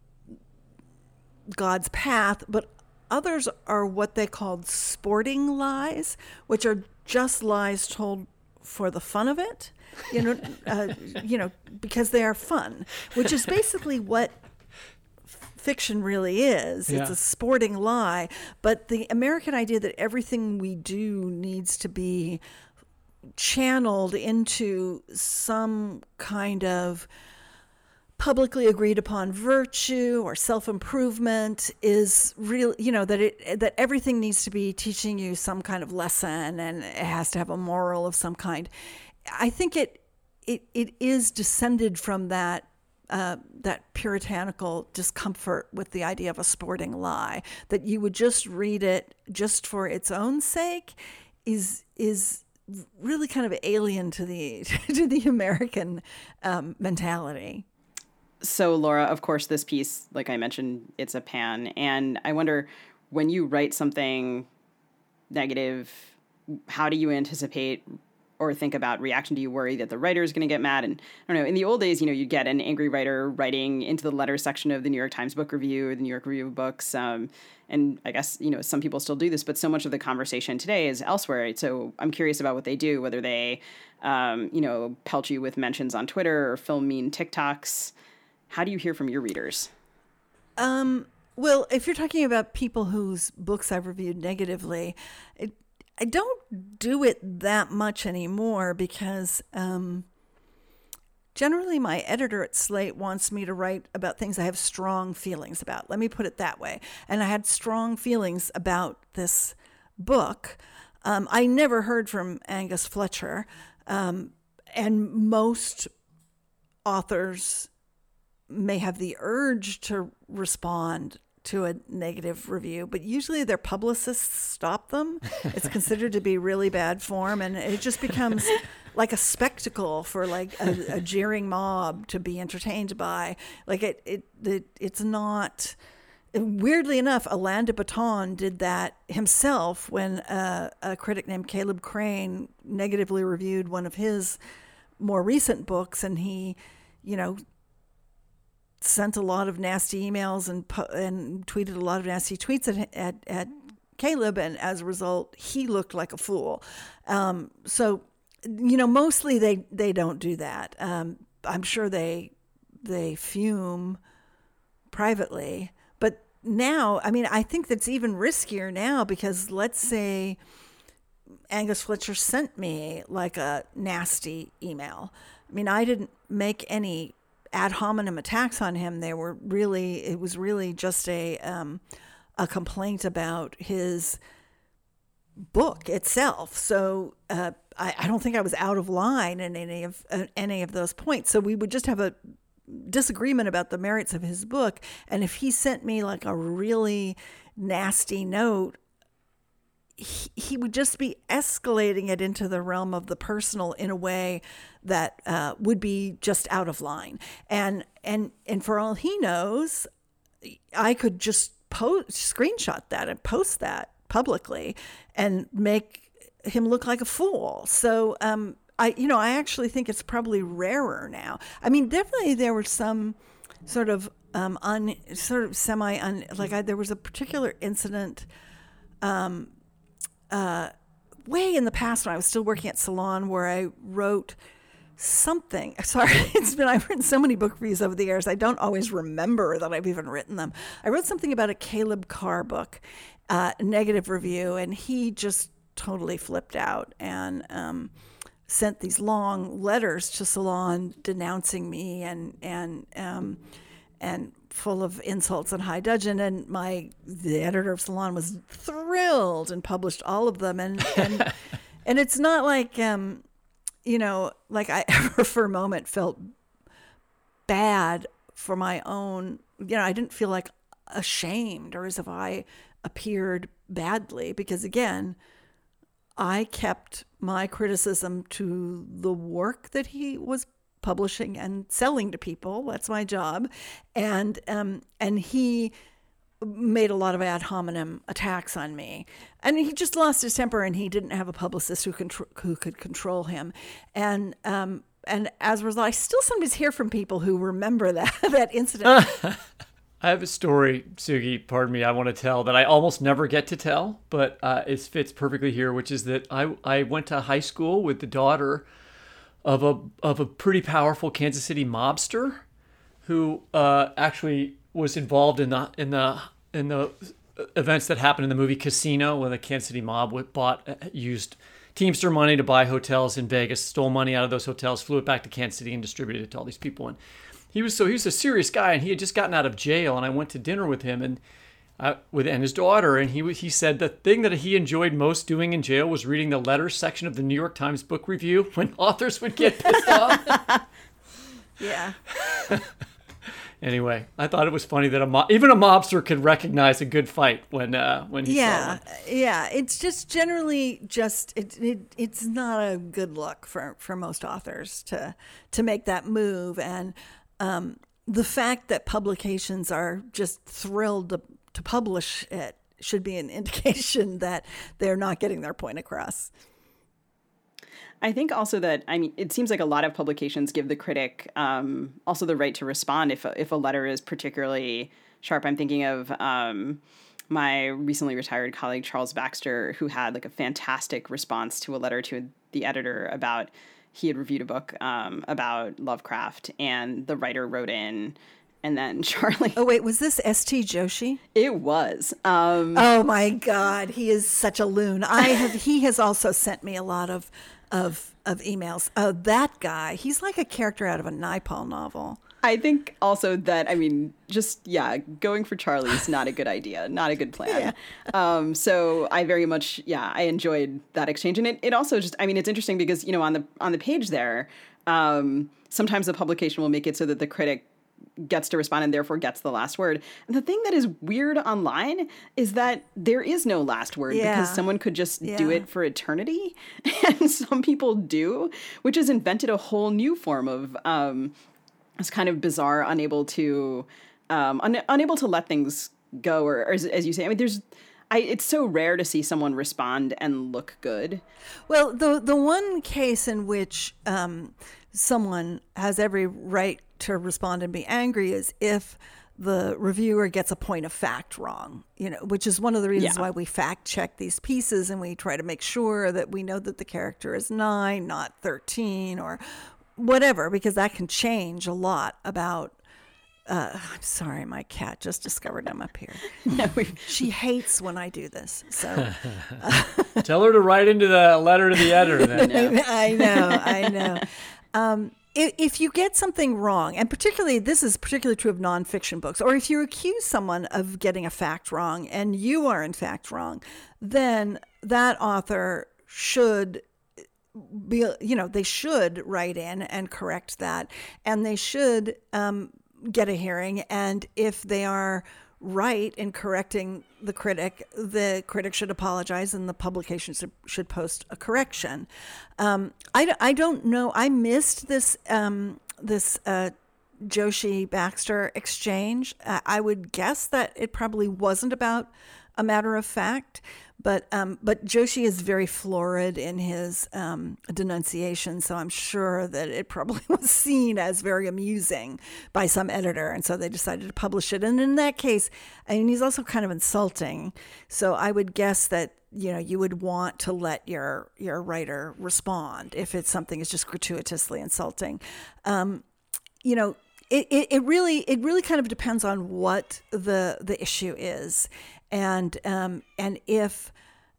F: God's path, but others are what they called sporting lies, which are just lies told for the fun of it, you know, uh, you know, because they are fun, which is basically what fiction really is.
D: Yeah.
F: It's a sporting lie. But the American idea that everything we do needs to be channeled into some kind of publicly agreed upon virtue or self-improvement is real, you know, that it that everything needs to be teaching you some kind of lesson, and it has to have a moral of some kind. I think it it it is descended from that uh, that puritanical discomfort with the idea of a sporting lie, that you would just read it just for its own sake is is really kind of alien to the to the American um, mentality.
I: So, Laura, of course, this piece, like I mentioned, it's a pan. And I wonder, when you write something negative, how do you anticipate or think about reaction? Do you worry that the writer is going to get mad? And I don't know, in the old days, you know, you'd get an angry writer writing into the letter section of the New York Times Book Review or the New York Review of Books. Um, and I guess, you know, some people still do this, but so much of the conversation today is elsewhere. So I'm curious about what they do, whether they, um, you know, pelt you with mentions on Twitter or film mean TikToks. How do you hear from your readers?
F: Um, well, if you're talking about people whose books I've reviewed negatively, it, I don't do it that much anymore because um, generally my editor at Slate wants me to write about things I have strong feelings about. Let me put it that way. And I had strong feelings about this book. Um, I never heard from Angus Fletcher, um, and most authors may have the urge to respond to a negative review, but usually their publicists stop them. It's considered to be really bad form, and it just becomes like a spectacle for like a, a jeering mob to be entertained by. Like it, it, it it's not. Weirdly enough, Alain de Botton did that himself when uh, a critic named Caleb Crane negatively reviewed one of his more recent books, and he, you know, sent a lot of nasty emails and and tweeted a lot of nasty tweets at at, at Caleb, and as a result, he looked like a fool. Um, so, you know, mostly they, they don't do that. Um, I'm sure they they fume privately, but now, I mean, I think that's even riskier now because let's say Angus Fletcher sent me like a nasty email. I mean, I didn't make any ad hominem attacks on him. They were really, it was really just a um, a complaint about his book itself. So uh, I, I don't think I was out of line in any of uh, any of those points. So we would just have a disagreement about the merits of his book. And if he sent me like a really nasty note, He, he would just be escalating it into the realm of the personal in a way that uh, would be just out of line. And and and for all he knows, I could just post, screenshot that and post that publicly and make him look like a fool. So um, I, you know, I actually think it's probably rarer now. I mean, definitely there were some sort of um, un, sort of semi un, like I, there was a particular incident. Um, Uh, way in the past when I was still working at Salon where I wrote something. Sorry, it's been, I've written so many book reviews over the years, I don't always remember that I've even written them. I wrote something about a Caleb Carr book, uh, a negative review, and he just totally flipped out and um, sent these long letters to Salon denouncing me and, and, um, and full of insults and high dudgeon, and my the editor of Salon was thrilled and published all of them, and and, and it's not like um you know like I ever for a moment felt bad for my own, you know I didn't feel like ashamed or as if I appeared badly, because again I kept my criticism to the work that he was publishing and selling to people. That's my job. And um, and he made a lot of ad hominem attacks on me. And he just lost his temper, and he didn't have a publicist who, contr- who could control him. And um, and as a result, I still sometimes hear from people who remember that, that incident.
D: I have a story, Sugi, pardon me, I want to tell that I almost never get to tell, but uh, it fits perfectly here, which is that I, I went to high school with the daughter of a of a pretty powerful Kansas City mobster who uh, actually was involved in the in the in the events that happened in the movie Casino, when the Kansas City mob bought used Teamster money to buy hotels in Vegas, stole money out of those hotels, flew it back to Kansas City, and distributed it to all these people. And he was so he was a serious guy, and he had just gotten out of jail. And I went to dinner with him and uh, with and his daughter, and he he said the thing that he enjoyed most doing in jail was reading the letters section of the New York Times book review when authors would get pissed off.
F: Yeah.
D: Anyway, I thought it was funny that a mo- even a mobster could recognize a good fight when uh, when he
F: yeah,
D: saw one.
F: Yeah. It's just generally just it, it it's not a good look for, for most authors to to make that move, and um, the fact that publications are just thrilled to to publish it should be an indication that they're not getting their point across.
I: I think also that, I mean, it seems like a lot of publications give the critic um, also the right to respond if, if a letter is particularly sharp. I'm thinking of um, my recently retired colleague, Charles Baxter, who had like a fantastic response to a letter to the editor about, he had reviewed a book um, about Lovecraft, and the writer wrote in, and then Charlie.
F: Oh, wait, was this S T Joshi?
I: It was. Um,
F: oh, my God. He is such a loon. I have. He has also sent me a lot of of of emails. Uh, that guy, he's like a character out of a Naipaul novel.
I: I think also that, I mean, just, yeah, going for Charlie is not a good idea, not a good plan. Yeah. Um, so I very much, yeah, I enjoyed that exchange. And it, it also just, I mean, it's interesting because, you know, on the on the page there, um, sometimes the publication will make it so that the critic gets to respond and therefore gets the last word. And the thing that is weird online is that there is no last word yeah. because someone could just yeah. do it for eternity. And some people do, which has invented a whole new form of um, this kind of bizarre, unable to um, un- unable to let things go. Or, or as, as you say, I mean, there's I, it's so rare to see someone respond and look good.
F: Well, the the one case in which um, someone has every right to respond and be angry is if the reviewer gets a point of fact wrong, you know, which is one of the reasons yeah. why we fact check these pieces, and we try to make sure that we know that the character is nine, not thirteen or whatever, because that can change a lot about Uh, I'm sorry, my cat just discovered I'm up here. No, she hates when I do this. So uh,
D: tell her to write into the letter to the editor. Then.
F: I know, I know. Um, if, if you get something wrong, and particularly this is particularly true of nonfiction books, or if you accuse someone of getting a fact wrong and you are in fact wrong, then that author should be, you know, they should write in and correct that, and they should um, get a hearing, and if they are right in correcting the critic, the critic should apologize and the publication should, should post a correction. Um, I, I don't know. I missed this um, this uh, Joshi Baxter exchange. Uh, I would guess that it probably wasn't about a matter of fact, but um, but Joshi is very florid in his um, denunciation, so I'm sure that it probably was seen as very amusing by some editor, and so they decided to publish it. And in that case, I mean, he's also kind of insulting, so I would guess that, you know, you would want to let your your writer respond if it's something is just gratuitously insulting. Um, you know, it, it, it really it really kind of depends on what the the issue is. And um, and if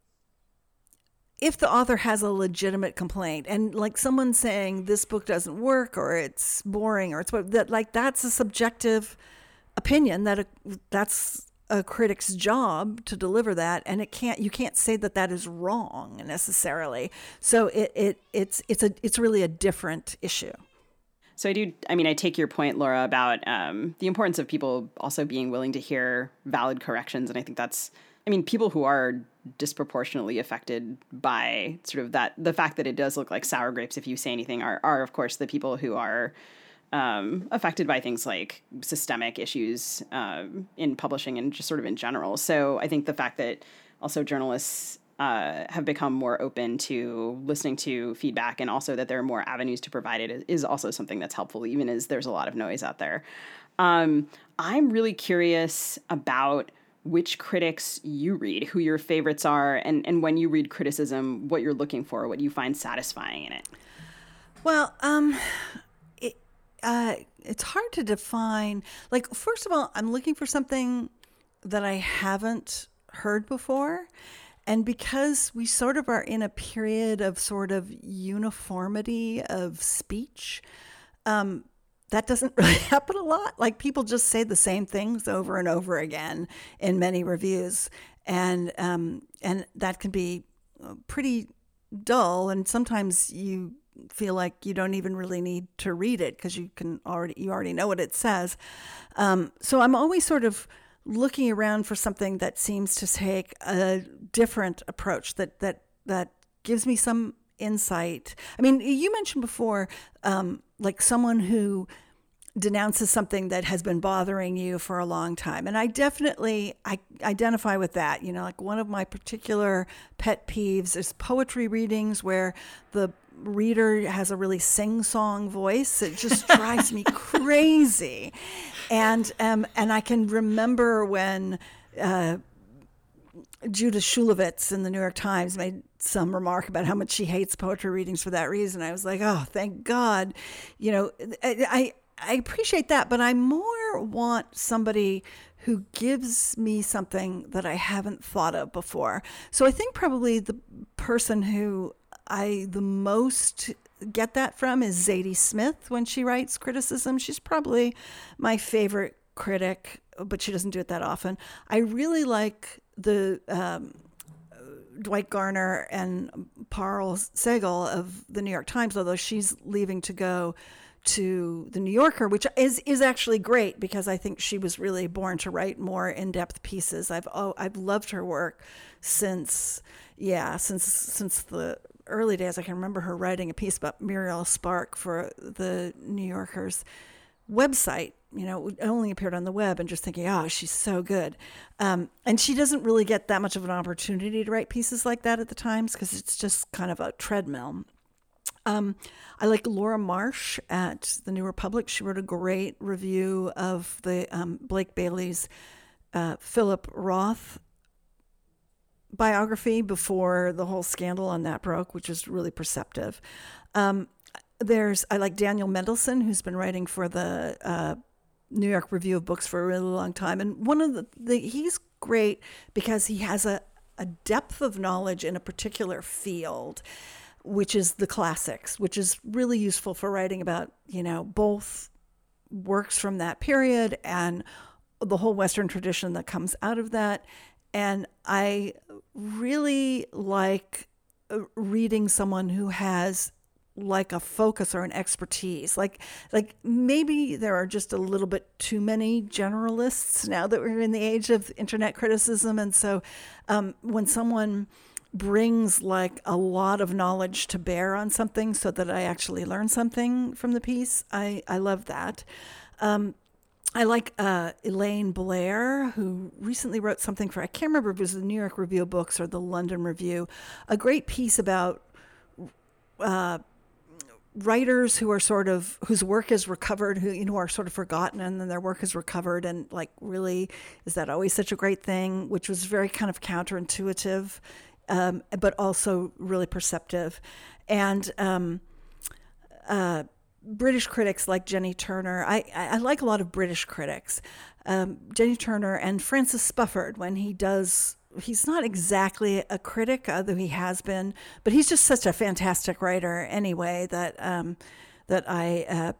F: if the author has a legitimate complaint, and like someone saying this book doesn't work or it's boring or it's that, like that's a subjective opinion that a, that's a critic's job to deliver that, and it can't you can't say that that is wrong necessarily. So it, it it's it's a it's really a different issue.
I: So I do, I mean, I take your point, Laura, about um, the importance of people also being willing to hear valid corrections. And I think that's, I mean, people who are disproportionately affected by sort of that, the fact that it does look like sour grapes if you say anything are, are of course, the people who are um, affected by things like systemic issues um, in publishing and just sort of in general. So I think the fact that also journalists Uh, have become more open to listening to feedback, and also that there are more avenues to provide it is also something that's helpful, even as there's a lot of noise out there. Um, I'm really curious about which critics you read, who your favorites are, and, and when you read criticism, what you're looking for, what you find satisfying in it.
F: Well, um, it, uh, it's hard to define. Like, first of all, I'm looking for something that I haven't heard before. And because we sort of are in a period of sort of uniformity of speech, um, that doesn't really happen a lot. Like, people just say the same things over and over again in many reviews. And um, and that can be pretty dull. And sometimes you feel like you don't even really need to read it because you can already you already know what it says. Um, so I'm always sort of looking around for something that seems to take a different approach that that that gives me some insight. I mean, you mentioned before, um, like someone who denounces something that has been bothering you for a long time. And I definitely I identify with that. You know, like one of my particular pet peeves is poetry readings where the reader has a really sing-song voice. It just drives me crazy. And um, and I can remember when uh, Judith Shulevitz in the New York Times made some remark about how much she hates poetry readings for that reason. I was like, oh, thank God. You know, I, I I appreciate that, but I more want somebody who gives me something that I haven't thought of before. So I think probably the person who I the most get that from is Zadie Smith when she writes criticism. She's probably my favorite critic, but she doesn't do it that often. I really like the um, Dwight Garner and Parl Segel of the New York Times, although she's leaving to go to the New Yorker, which is is actually great because I think she was really born to write more in-depth pieces. I've oh, I've loved her work since yeah since since the early days. I can remember her writing a piece about Muriel Spark for the New Yorker's website. You know, it only appeared on the web, and just thinking, oh, she's so good. Um, and she doesn't really get that much of an opportunity to write pieces like that at the Times because it's just kind of a treadmill. Um, I like Laura Marsh at the New Republic. She wrote a great review of the um, Blake Bailey's uh, Philip Roth biography before the whole scandal on that broke, which is really perceptive. Um, there's I like Daniel Mendelsohn, who's been writing for the uh, New York Review of Books for a really long time, and one of the, the he's great because he has a, a depth of knowledge in a particular field, which is the classics, which is really useful for writing about, you know, both works from that period and the whole Western tradition that comes out of that. And I really like reading someone who has like a focus or an expertise. Like, like maybe there are just a little bit too many generalists now that we're in the age of internet criticism. And so um, when someone brings like a lot of knowledge to bear on something so that I actually learn something from the piece, I, I love that. Um, I like uh, Elaine Blair, who recently wrote something for, I can't remember if it was the New York Review of Books or the London Review, a great piece about uh, writers who are sort of, whose work is recovered, who, you know, are sort of forgotten and then their work is recovered. And like, really, is that always such a great thing? Which was very kind of counterintuitive, um, but also really perceptive. And um, uh, British critics like Jenny Turner. I, I like a lot of British critics. Um, Jenny Turner and Francis Spufford, when he does, he's not exactly a critic, although he has been, but he's just such a fantastic writer anyway that um, that I, uh,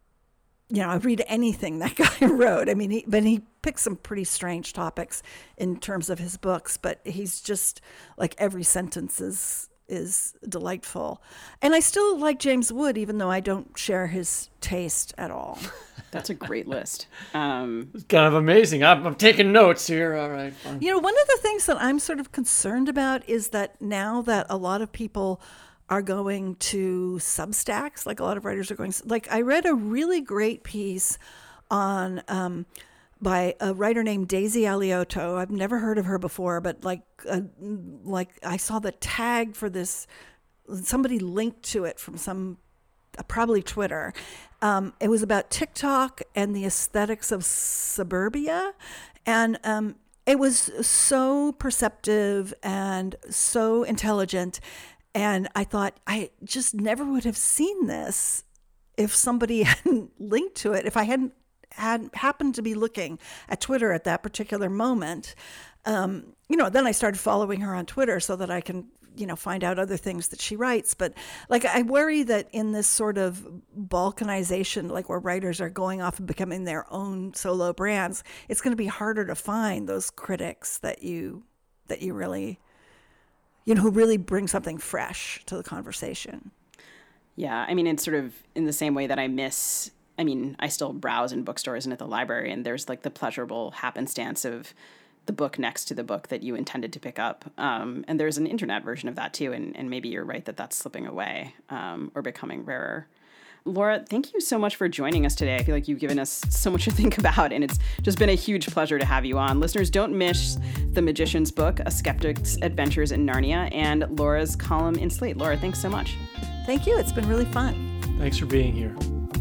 F: you know, I read anything that guy wrote. I mean, he, but he picks some pretty strange topics in terms of his books, but he's just like every sentence is is delightful. And I still like James Wood, even though I don't share his taste at all.
I: That's a great list. Um,
D: it's kind of amazing. I'm, I'm taking notes here. All right. Fine.
F: You know, one of the things that I'm sort of concerned about is that now that a lot of people are going to Substacks, like a lot of writers are going, like I read a really great piece on um, by a writer named Daisy Aliotto. I've never heard of her before, but like, uh, like I saw the tag for this. Somebody linked to it from some, uh, probably Twitter. Um, it was about TikTok and the aesthetics of suburbia, and um, it was so perceptive and so intelligent. And I thought I just never would have seen this if somebody hadn't linked to it, if I hadn't had happened to be looking at Twitter at that particular moment, um, you know, then I started following her on Twitter so that I can, you know, find out other things that she writes. But like, I worry that in this sort of balkanization, like where writers are going off and becoming their own solo brands, it's going to be harder to find those critics that you, that you really, you know, who really bring something fresh to the conversation.
I: Yeah. I mean, it's sort of in the same way that I miss, I mean, I still browse in bookstores and at the library, and there's like the pleasurable happenstance of the book next to the book that you intended to pick up. Um, and there's an internet version of that too. And, and maybe you're right that that's slipping away um, or becoming rarer. Laura, thank you so much for joining us today. I feel like you've given us so much to think about, and it's just been a huge pleasure to have you on. Listeners, don't miss The Magician's Book, A Skeptic's Adventures in Narnia, and Laura's column in Slate. Laura, thanks so much.
F: Thank you. It's been really fun.
D: Thanks for being here.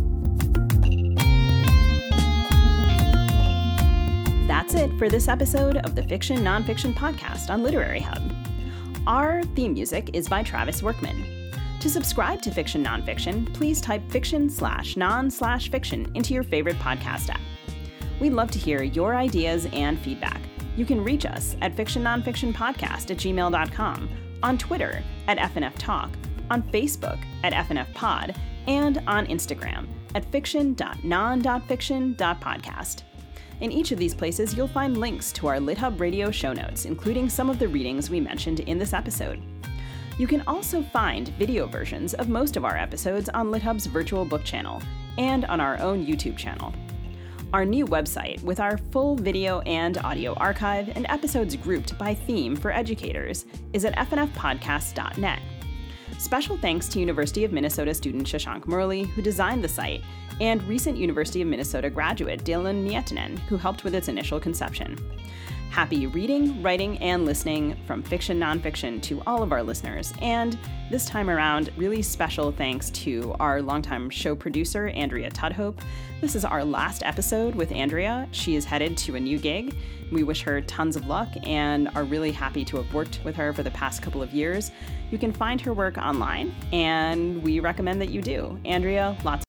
I: That's it for this episode of the Fiction Nonfiction Podcast on Literary Hub. Our theme music is by Travis Workman. To subscribe to Fiction Nonfiction, please type fiction slash non slash fiction into your favorite podcast app. We'd love to hear your ideas and feedback. You can reach us at fiction nonfiction podcast at gmail dot com, on Twitter at F N F Talk, on Facebook at F N F Pod, and on Instagram at fiction dot non dot fiction dot podcast. In each of these places, you'll find links to our LitHub Radio show notes, including some of the readings we mentioned in this episode. You can also find video versions of most of our episodes on LitHub's virtual book channel and on our own YouTube channel. Our new website, with our full video and audio archive and episodes grouped by theme for educators, is at f n f podcast dot net. Special thanks to University of Minnesota student Shashank Murli, who designed the site, and recent University of Minnesota graduate Dylan Miettinen, who helped with its initial conception. Happy reading, writing, and listening from Fiction Nonfiction to all of our listeners. And this time around, really special thanks to our longtime show producer, Andrea Tudhope. This is our last episode with Andrea. She is headed to a new gig. We wish her tons of luck and are really happy to have worked with her for the past couple of years. You can find her work online, and we recommend that you do. Andrea, lots